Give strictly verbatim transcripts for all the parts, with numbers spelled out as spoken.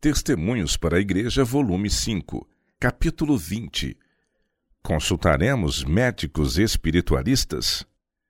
Testemunhos para a Igreja, volume cinco, capítulo vinte. Consultaremos médicos espiritualistas?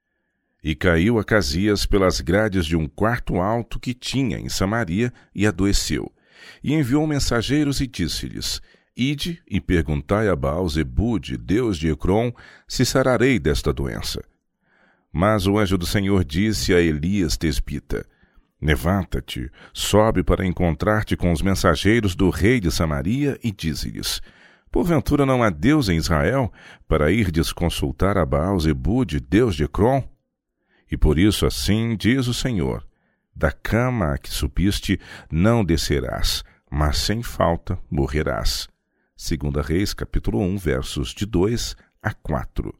E caiu Acasias pelas grades de um quarto alto que tinha em Samaria e adoeceu. E enviou mensageiros e disse-lhes: Ide e perguntai a Baal-Zebude, deus de Ecrom, se sararei desta doença. Mas o anjo do Senhor disse a Elias Tesbita: Levanta-te, sobe para encontrar-te com os mensageiros do rei de Samaria e dize-lhes: Porventura não há Deus em Israel, para irdes consultar a Baal-Zebude, deus de Ecrom? E por isso assim diz o Senhor: Da cama a que subiste não descerás, mas sem falta morrerás. Segunda Reis, capítulo um, versos de dois a quatro.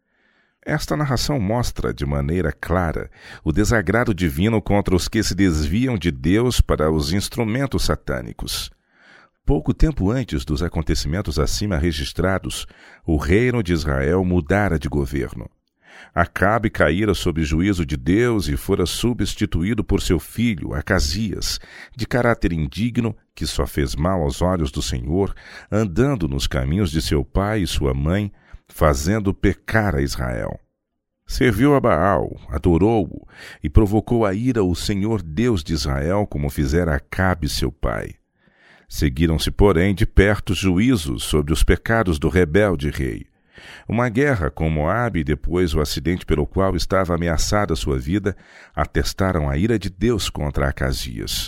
Esta narração mostra de maneira clara o desagrado divino contra os que se desviam de Deus para os instrumentos satânicos. Pouco tempo antes dos acontecimentos acima registrados, o reino de Israel mudara de governo. Acabe caíra sob juízo de Deus e fora substituído por seu filho, Acasias, de caráter indigno, que só fez mal aos olhos do Senhor, andando nos caminhos de seu pai e sua mãe, fazendo pecar a Israel. Serviu a Baal, adorou-o, e provocou a ira o Senhor Deus de Israel, como fizera Acabe seu pai. Seguiram-se, porém, de perto juízos sobre os pecados do rebelde rei. Uma guerra com Moabe e depois o acidente pelo qual estava ameaçada sua vida atestaram a ira de Deus contra Acasias.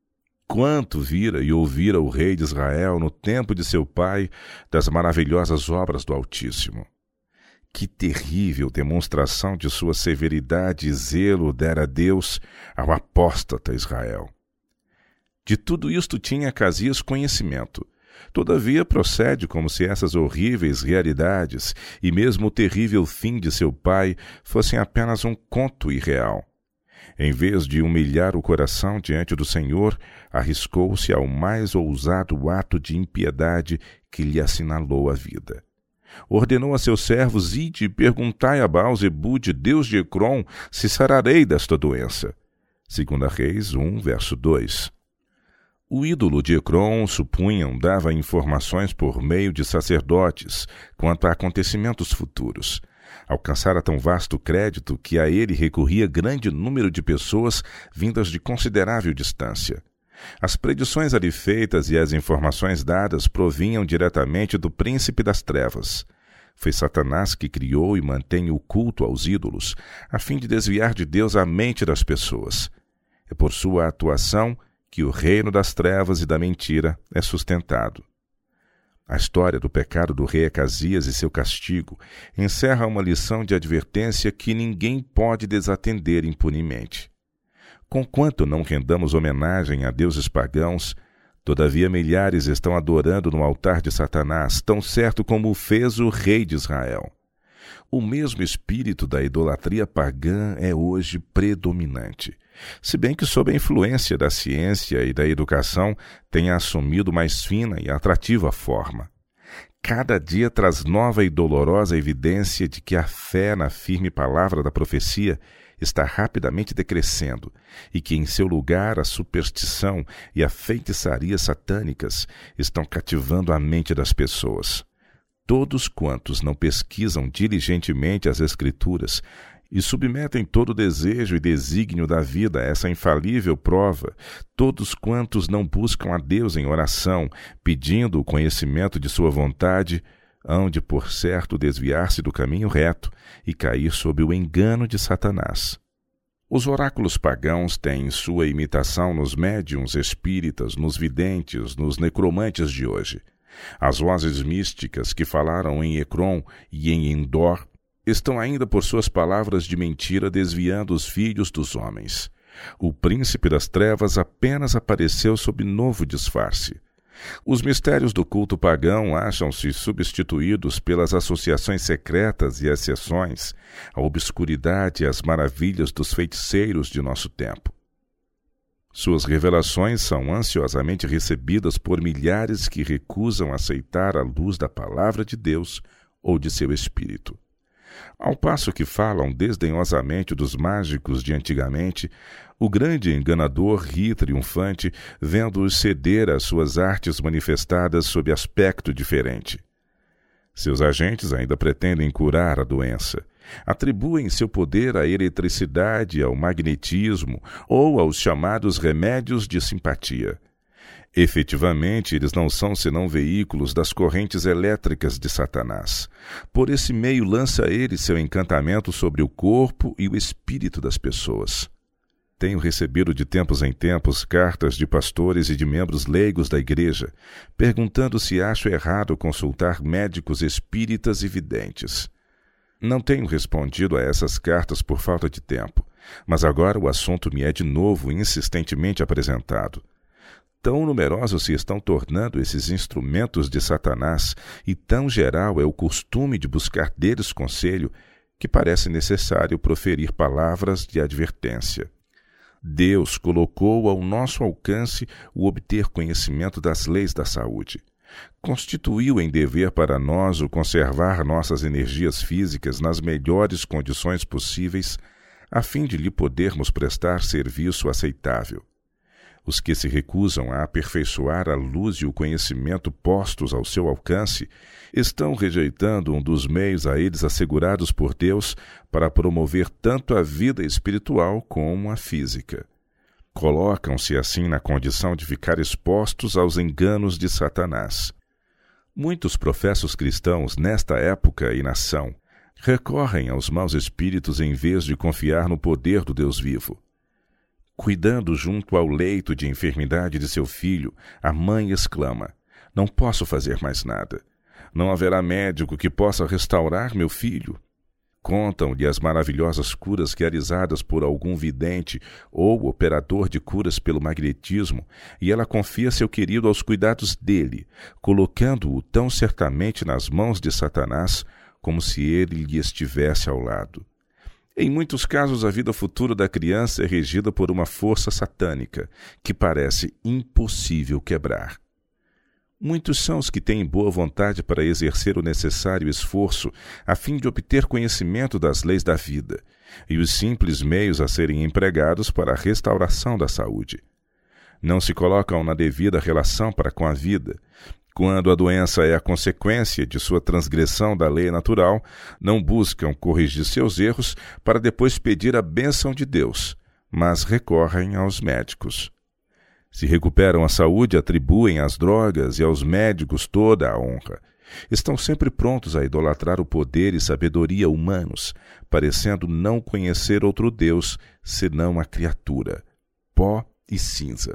Quanto vira e ouvira o rei de Israel no tempo de seu pai das maravilhosas obras do Altíssimo. Que terrível demonstração de sua severidade e zelo dera Deus ao apóstata Israel. De tudo isto tinha Acasias conhecimento. Todavia procede como se essas horríveis realidades e mesmo o terrível fim de seu pai fossem apenas um conto irreal. Em vez de humilhar o coração diante do Senhor, arriscou-se ao mais ousado ato de impiedade que lhe assinalou a vida. Ordenou a seus servos: Ide e perguntai a Baal-Zebude, deus de Ecrom, se sararei desta doença. Segunda Reis um, verso dois. O ídolo de Ecrom, supunham, dava informações por meio de sacerdotes quanto a acontecimentos futuros. Alcançara tão vasto crédito que a ele recorria grande número de pessoas vindas de considerável distância. As predições ali feitas e as informações dadas provinham diretamente do príncipe das trevas. Foi Satanás que criou e mantém o culto aos ídolos, a fim de desviar de Deus a mente das pessoas. É por sua atuação que o reino das trevas e da mentira é sustentado. A história do pecado do rei Acasias e seu castigo encerra uma lição de advertência que ninguém pode desatender impunemente. Conquanto não rendamos homenagem a deuses pagãos, todavia milhares estão adorando no altar de Satanás, tão certo como o fez o rei de Israel. O mesmo espírito da idolatria pagã é hoje predominante, se bem que sob a influência da ciência e da educação tenha assumido mais fina e atrativa forma. Cada dia traz nova e dolorosa evidência de que a fé na firme palavra da profecia está rapidamente decrescendo e que em seu lugar a superstição e a feitiçaria satânicas estão cativando a mente das pessoas. Todos quantos não pesquisam diligentemente as Escrituras e submetem todo o desejo e desígnio da vida a essa infalível prova, todos quantos não buscam a Deus em oração, pedindo o conhecimento de sua vontade, hão de por certo desviar-se do caminho reto e cair sob o engano de Satanás. Os oráculos pagãos têm sua imitação nos médiuns espíritas, nos videntes, nos necromantes de hoje. As vozes místicas que falaram em Ecrom e em Endor estão ainda por suas palavras de mentira desviando os filhos dos homens. O príncipe das trevas apenas apareceu sob novo disfarce. Os mistérios do culto pagão acham-se substituídos pelas associações secretas e as sessões, a obscuridade e as maravilhas dos feiticeiros de nosso tempo. Suas revelações são ansiosamente recebidas por milhares que recusam aceitar a luz da palavra de Deus ou de seu Espírito. Ao passo que falam desdenhosamente dos mágicos de antigamente, o grande enganador ri triunfante, vendo-os ceder às suas artes manifestadas sob aspecto diferente. Seus agentes ainda pretendem curar a doença. Atribuem seu poder à eletricidade, ao magnetismo ou aos chamados remédios de simpatia. Efetivamente, eles não são senão veículos das correntes elétricas de Satanás. Por esse meio lança ele seu encantamento sobre o corpo e o espírito das pessoas. Tenho recebido de tempos em tempos cartas de pastores e de membros leigos da igreja, perguntando se acho errado consultar médicos espíritas e videntes. Não tenho respondido a essas cartas por falta de tempo, mas agora o assunto me é de novo insistentemente apresentado. Tão numerosos se estão tornando esses instrumentos de Satanás e tão geral é o costume de buscar deles conselho que parece necessário proferir palavras de advertência. Deus colocou ao nosso alcance o obter conhecimento das leis da saúde. Constituiu em dever para nós o conservar nossas energias físicas nas melhores condições possíveis, a fim de lhe podermos prestar serviço aceitável. Os que se recusam a aperfeiçoar a luz e o conhecimento postos ao seu alcance estão rejeitando um dos meios a eles assegurados por Deus para promover tanto a vida espiritual como a física. Colocam-se assim na condição de ficar expostos aos enganos de Satanás. Muitos professos cristãos, nesta época e nação, recorrem aos maus espíritos em vez de confiar no poder do Deus vivo. Cuidando junto ao leito de enfermidade de seu filho, a mãe exclama: não posso fazer mais nada. Não haverá médico que possa restaurar meu filho. Contam-lhe as maravilhosas curas realizadas por algum vidente ou operador de curas pelo magnetismo, e ela confia seu querido aos cuidados dele, colocando-o tão certamente nas mãos de Satanás como se ele lhe estivesse ao lado. Em muitos casos, a vida futura da criança é regida por uma força satânica que parece impossível quebrar. Muitos são os que têm boa vontade para exercer o necessário esforço a fim de obter conhecimento das leis da vida e os simples meios a serem empregados para a restauração da saúde. Não se colocam na devida relação para com a vida. Quando a doença é a consequência de sua transgressão da lei natural, não buscam corrigir seus erros para depois pedir a bênção de Deus, mas recorrem aos médicos. Se recuperam a saúde, atribuem às drogas e aos médicos toda a honra. Estão sempre prontos a idolatrar o poder e sabedoria humanos, parecendo não conhecer outro Deus senão a criatura, pó e cinza.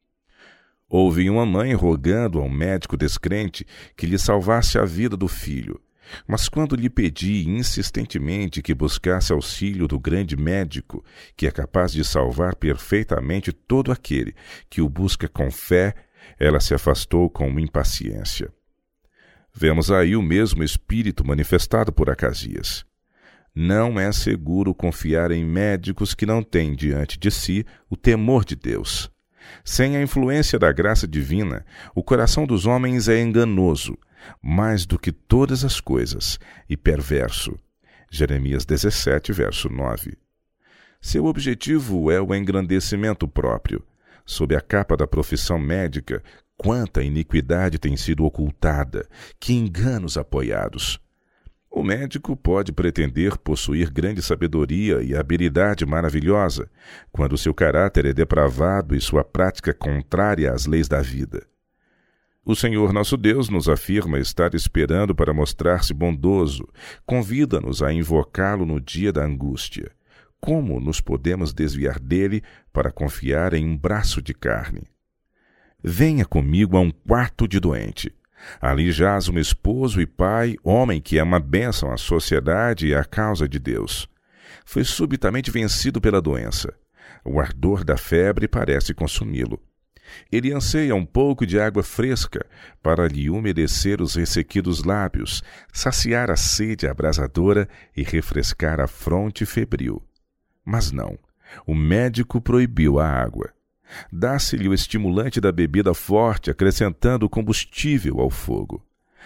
Ouvi uma mãe rogando a um médico descrente que lhe salvasse a vida do filho, mas quando lhe pedi insistentemente que buscasse auxílio do grande médico, que é capaz de salvar perfeitamente todo aquele que o busca com fé, ela se afastou com impaciência. Vemos aí o mesmo espírito manifestado por Acasias. Não é seguro confiar em médicos que não têm diante de si o temor de Deus. Sem a influência da graça divina, o coração dos homens é enganoso, mais do que todas as coisas, e perverso. Jeremias dezessete, verso nove. Seu objetivo é o engrandecimento próprio. Sob a capa da profissão médica, quanta iniquidade tem sido ocultada, que enganos apoiados. O médico pode pretender possuir grande sabedoria e habilidade maravilhosa, quando seu caráter é depravado e sua prática contrária às leis da vida. O Senhor nosso Deus nos afirma estar esperando para mostrar-se bondoso, convida-nos a invocá-lo no dia da angústia. Como nos podemos desviar dele para confiar em um braço de carne? Venha comigo a um quarto de doente. Ali jaz um esposo e pai, homem que é uma bênção à sociedade e à causa de Deus. Foi subitamente vencido pela doença. O ardor da febre parece consumi-lo. Ele anseia um pouco de água fresca para lhe umedecer os ressequidos lábios, saciar a sede abrasadora e refrescar a fronte febril. Mas não, o médico proibiu a água. Dá-se-lhe o estimulante da bebida forte, acrescentando combustível ao fogo.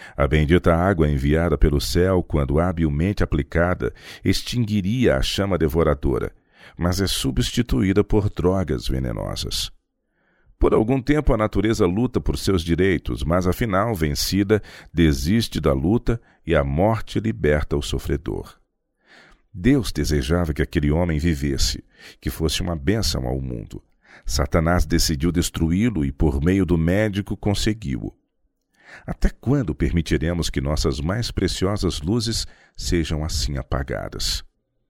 A bendita água enviada pelo céu, quando habilmente aplicada, extinguiria a chama devoradora, mas é substituída por drogas venenosas. Por algum tempo a natureza luta por seus direitos, mas afinal, vencida, desiste da luta e a morte liberta o sofredor. Deus desejava que aquele homem vivesse, que fosse uma bênção ao mundo. Satanás decidiu destruí-lo e, por meio do médico, conseguiu-o. Até quando permitiremos que nossas mais preciosas luzes sejam assim apagadas?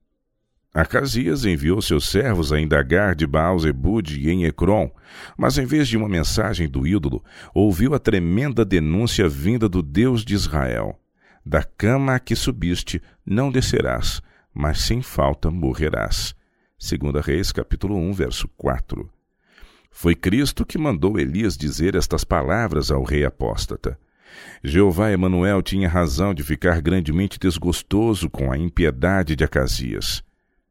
Acasias enviou seus servos a indagar de Baal-Zebude em Ecrom, mas em vez de uma mensagem do ídolo, ouviu a tremenda denúncia vinda do Deus de Israel. Da cama a que subiste não descerás, mas sem falta morrerás. Segunda Reis, capítulo um, verso quatro. Foi Cristo que mandou Elias dizer estas palavras ao rei apóstata. Jeová Emanuel tinha razão de ficar grandemente desgostoso com a impiedade de Acasias.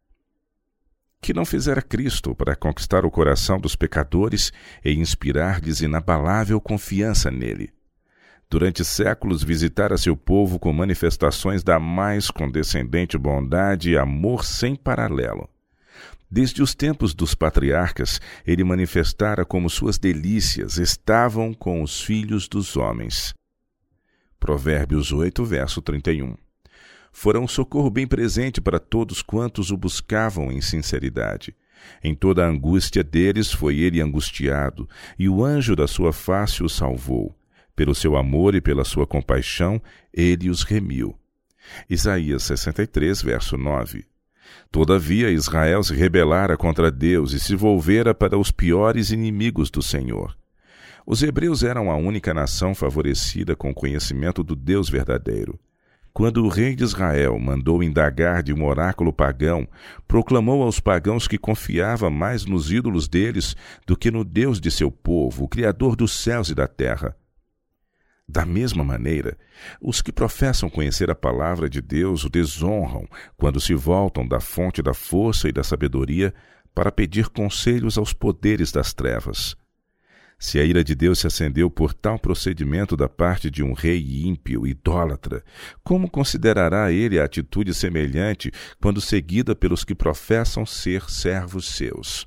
Que não fizera Cristo para conquistar o coração dos pecadores e inspirar-lhes inabalável confiança nele? Durante séculos visitara seu povo com manifestações da mais condescendente bondade e amor sem paralelo. Desde os tempos dos patriarcas, ele manifestara como suas delícias estavam com os filhos dos homens. Provérbios oito, verso trinta e um. Fora um socorro bem presente para todos quantos o buscavam em sinceridade. Em toda a angústia deles foi ele angustiado, e o anjo da sua face o salvou. Pelo seu amor e pela sua compaixão, ele os remiu. Isaías sessenta e três, verso nove. Todavia Israel se rebelara contra Deus e se volvera para os piores inimigos do Senhor. Os hebreus eram a única nação favorecida com o conhecimento do Deus verdadeiro. Quando o rei de Israel mandou indagar de um oráculo pagão, proclamou aos pagãos que confiava mais nos ídolos deles do que no Deus de seu povo, o Criador dos céus e da terra. Da mesma maneira, os que professam conhecer a palavra de Deus o desonram quando se voltam da fonte da força e da sabedoria para pedir conselhos aos poderes das trevas. Se a ira de Deus se acendeu por tal procedimento da parte de um rei ímpio, idólatra, como considerará ele a atitude semelhante quando seguida pelos que professam ser servos seus?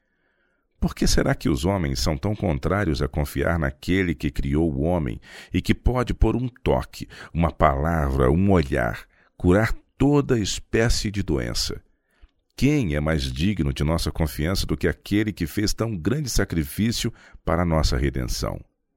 Por que será que os homens são tão contrários a confiar naquele que criou o homem e que pode, por um toque, uma palavra, um olhar, curar toda espécie de doença? Quem é mais digno de nossa confiança do que aquele que fez tão grande sacrifício para a nossa redenção?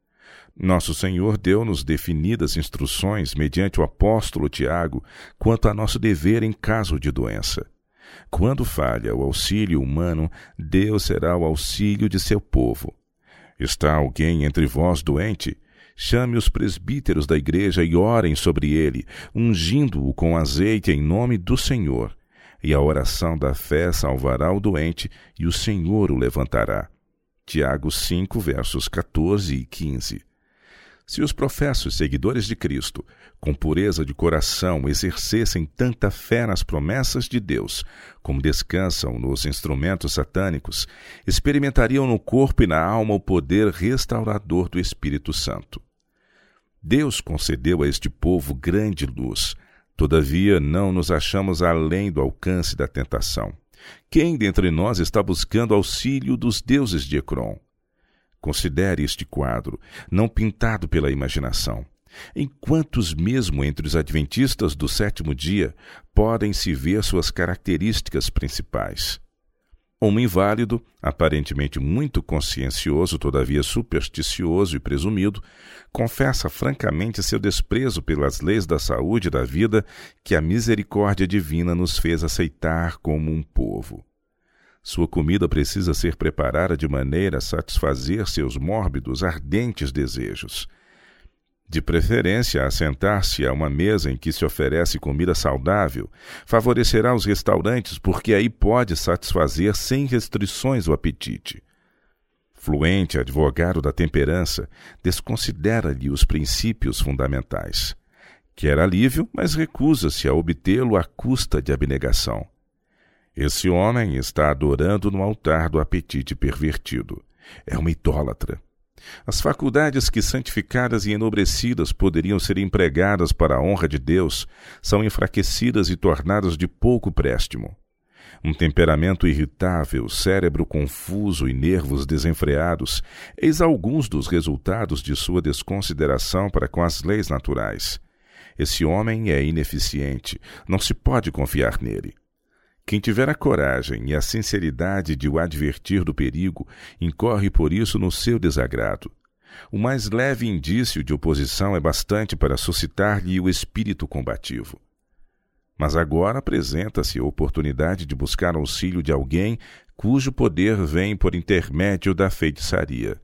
Nosso Senhor deu-nos definidas instruções, mediante o apóstolo Tiago, quanto a nosso dever em caso de doença. Quando falha o auxílio humano, Deus será o auxílio de seu povo. Está alguém entre vós doente? Chame os presbíteros da igreja e orem sobre ele, ungindo-o com azeite em nome do Senhor. E a oração da fé salvará o doente, e o Senhor o levantará. Tiago cinco, versos catorze e quinze. Se os professos seguidores de Cristo, com pureza de coração, exercessem tanta fé nas promessas de Deus, como descansam nos instrumentos satânicos, experimentariam no corpo e na alma o poder restaurador do Espírito Santo. Deus concedeu a este povo grande luz. Todavia, não nos achamos além do alcance da tentação. Quem dentre nós está buscando auxílio dos deuses de Ecrom? Considere este quadro, não pintado pela imaginação. Em quantos mesmo entre os adventistas do sétimo dia podem-se ver suas características principais? Um inválido, aparentemente muito consciencioso, todavia supersticioso e presumido, confessa francamente seu desprezo pelas leis da saúde e da vida que a misericórdia divina nos fez aceitar como um povo. Sua comida precisa ser preparada de maneira a satisfazer seus mórbidos, ardentes desejos. De preferência, assentar-se a uma mesa em que se oferece comida saudável favorecerá os restaurantes, porque aí pode satisfazer sem restrições o apetite. Fluente advogado da temperança, desconsidera-lhe os princípios fundamentais. Quer alívio, mas recusa-se a obtê-lo à custa de abnegação. Esse homem está adorando no altar do apetite pervertido. É uma idólatra. As faculdades que santificadas e enobrecidas poderiam ser empregadas para a honra de Deus são enfraquecidas e tornadas de pouco préstimo. Um temperamento irritável, cérebro confuso e nervos desenfreados, eis alguns dos resultados de sua desconsideração para com as leis naturais. Esse homem é ineficiente, não se pode confiar nele. Quem tiver a coragem e a sinceridade de o advertir do perigo, incorre por isso no seu desagrado. O mais leve indício de oposição é bastante para suscitar-lhe o espírito combativo. Mas agora apresenta-se a oportunidade de buscar auxílio de alguém cujo poder vem por intermédio da feitiçaria.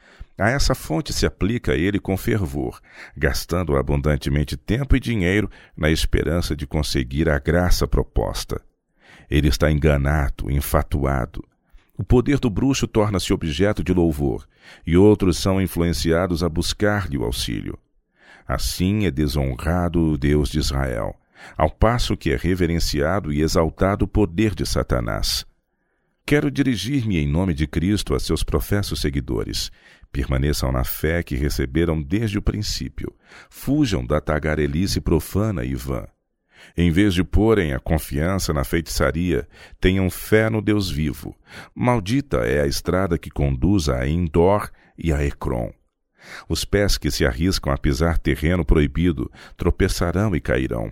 A essa fonte se aplica ele com fervor, gastando abundantemente tempo e dinheiro na esperança de conseguir a graça proposta. Ele está enganado, enfatuado. O poder do bruxo torna-se objeto de louvor, e outros são influenciados a buscar-lhe o auxílio. Assim é desonrado o Deus de Israel, ao passo que é reverenciado e exaltado o poder de Satanás. Quero dirigir-me em nome de Cristo a seus professos seguidores. Permaneçam na fé que receberam desde o princípio. Fujam da tagarelice profana e vã. Em vez de porem a confiança na feitiçaria, tenham fé no Deus vivo. Maldita é a estrada que conduz a Endor e a Ecrom. Os pés que se arriscam a pisar terreno proibido tropeçarão e cairão.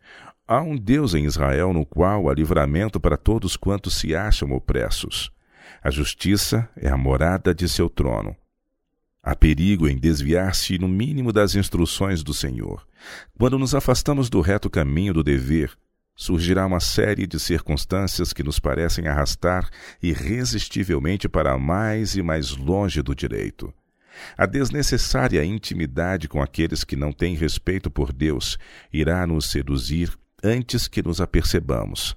Há um Deus em Israel no qual há livramento para todos quantos se acham opressos. A justiça é a morada de seu trono. Há perigo em desviar-se no mínimo das instruções do Senhor. Quando nos afastamos do reto caminho do dever, surgirá uma série de circunstâncias que nos parecem arrastar irresistivelmente para mais e mais longe do direito. A desnecessária intimidade com aqueles que não têm respeito por Deus irá nos seduzir antes que nos apercebamos.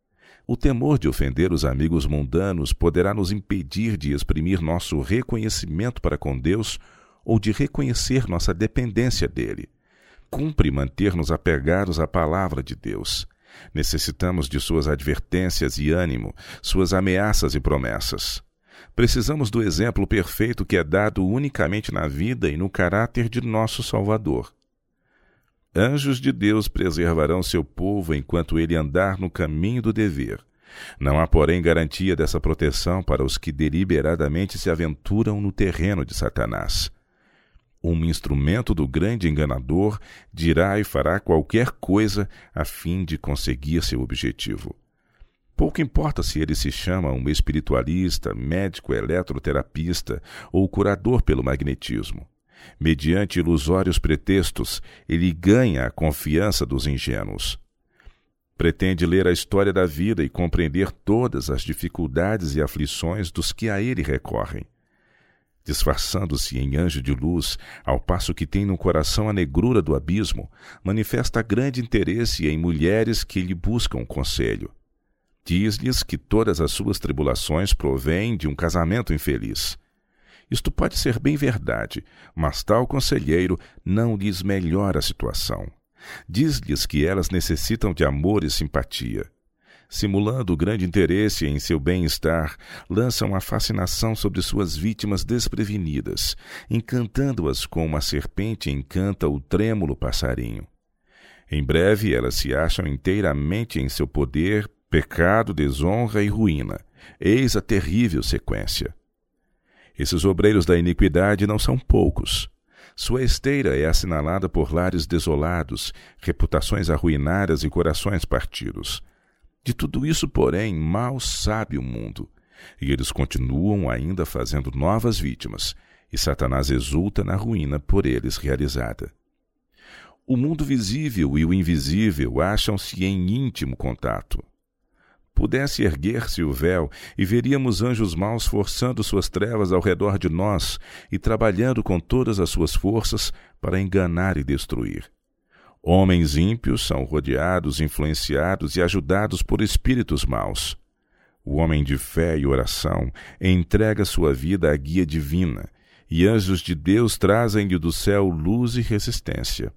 O temor de ofender os amigos mundanos poderá nos impedir de exprimir nosso reconhecimento para com Deus ou de reconhecer nossa dependência dele. Cumpre manter-nos apegados à palavra de Deus. Necessitamos de suas advertências e ânimo, suas ameaças e promessas. Precisamos do exemplo perfeito que é dado unicamente na vida e no caráter de nosso Salvador. Anjos de Deus preservarão seu povo enquanto ele andar no caminho do dever. Não há, porém, garantia dessa proteção para os que deliberadamente se aventuram no terreno de Satanás. Um instrumento do grande enganador dirá e fará qualquer coisa a fim de conseguir seu objetivo. Pouco importa se ele se chama um espiritualista, médico eletroterapista ou curador pelo magnetismo. Mediante ilusórios pretextos, ele ganha a confiança dos ingênuos. Pretende ler a história da vida e compreender todas as dificuldades e aflições dos que a ele recorrem. Disfarçando-se em anjo de luz, ao passo que tem no coração a negrura do abismo, manifesta grande interesse em mulheres que lhe buscam conselho. Diz-lhes que todas as suas tribulações provêm de um casamento infeliz. Isto pode ser bem verdade, mas tal conselheiro não lhes melhora a situação. Diz-lhes que elas necessitam de amor e simpatia. Simulando grande interesse em seu bem-estar, lançam a fascinação sobre suas vítimas desprevenidas, encantando-as como uma serpente encanta o trêmulo passarinho. Em breve elas se acham inteiramente em seu poder, pecado, desonra e ruína. Eis a terrível sequência. Esses obreiros da iniquidade não são poucos. Sua esteira é assinalada por lares desolados, reputações arruinadas e corações partidos. De tudo isso, porém, mal sabe o mundo, e eles continuam ainda fazendo novas vítimas, e Satanás exulta na ruína por eles realizada. O mundo visível e o invisível acham-se em íntimo contato. Pudesse erguer-se o véu e veríamos anjos maus forçando suas trevas ao redor de nós e trabalhando com todas as suas forças para enganar e destruir. Homens ímpios são rodeados, influenciados e ajudados por espíritos maus. O homem de fé e oração entrega sua vida à guia divina, e anjos de Deus trazem-lhe do céu luz e resistência.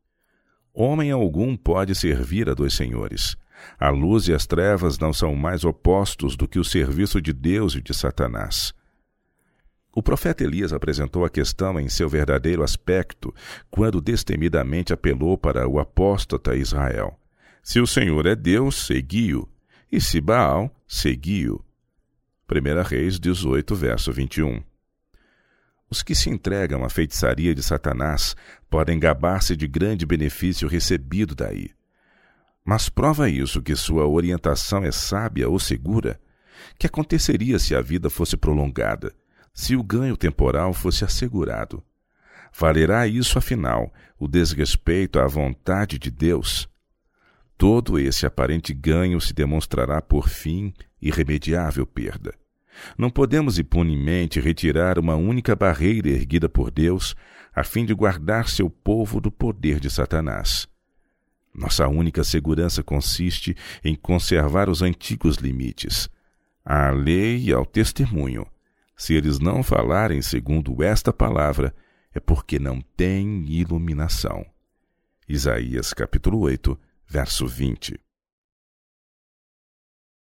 Homem algum pode servir a dois senhores. A luz e as trevas não são mais opostos do que o serviço de Deus e de Satanás. O profeta Elias apresentou a questão em seu verdadeiro aspecto quando destemidamente apelou para o apóstata Israel. Se o Senhor é Deus, segui-o, e se Baal, segui-o. primeira Reis dezoito, verso vinte e um. Os que se entregam à feitiçaria de Satanás podem gabar-se de grande benefício recebido daí. Mas prova isso que sua orientação é sábia ou segura? Que aconteceria se a vida fosse prolongada, se o ganho temporal fosse assegurado? Valerá isso, afinal, o desrespeito à vontade de Deus? Todo esse aparente ganho se demonstrará, por fim, irremediável perda. Não podemos impunemente retirar uma única barreira erguida por Deus a fim de guardar seu povo do poder de Satanás. Nossa única segurança consiste em conservar os antigos limites, à lei e ao testemunho. Se eles não falarem segundo esta palavra, é porque não têm iluminação. Isaías capítulo oito, verso vinte.